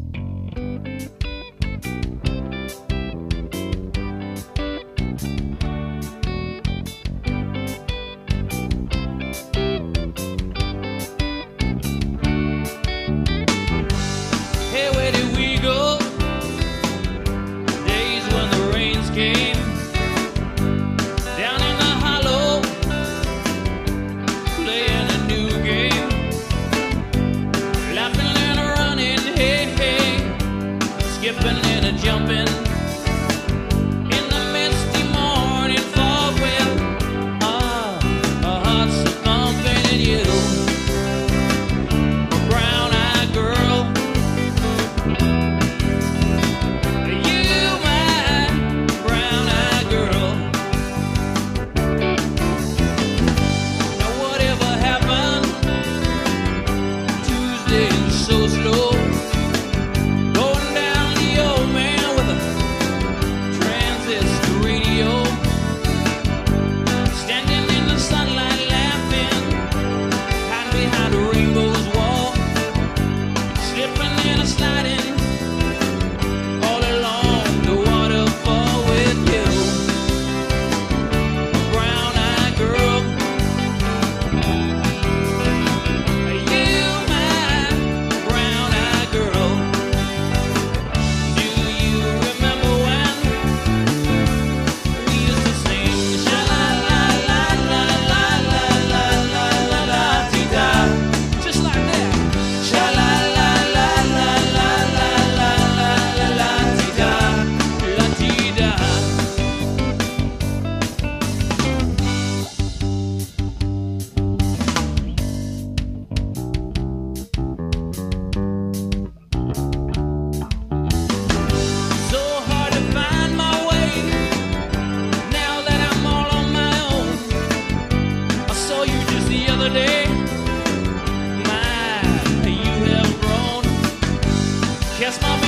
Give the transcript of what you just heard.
Hey, where did we go? Days when the rains came down in the hollow, playing a new game, laughing and running, hey, hey, skipping and a jumping in the misty morning fog with our hearts are thumping and you, brown-eyed girl. So slow, going down the old man with a transistor radio, standing in the sunlight laughing, hiding behind a rainbow's wall, slipping and a sliding all along the waterfall with you, brown-eyed girl. Day, my, you have grown. Kiss my